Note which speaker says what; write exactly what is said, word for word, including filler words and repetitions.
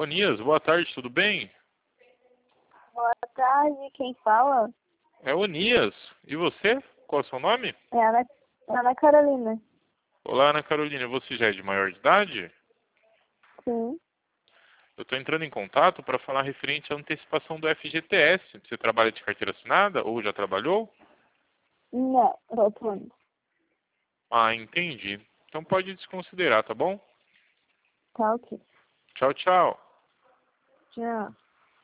Speaker 1: Onias, boa tarde, tudo bem?
Speaker 2: Boa tarde, quem fala?
Speaker 1: É Onias. E você? Qual é o seu nome?
Speaker 2: É Ana, Ana Carolina.
Speaker 1: Olá, Ana Carolina. Você já é de maior de idade?
Speaker 2: Sim.
Speaker 1: Eu estou entrando em contato para falar referente à antecipação do F G T S. Você trabalha de carteira assinada ou já trabalhou?
Speaker 2: Não, rotunda.
Speaker 1: Ah, entendi. Então pode desconsiderar, tá bom?
Speaker 2: Tá ok.
Speaker 1: Tchau, tchau.
Speaker 2: Tchau.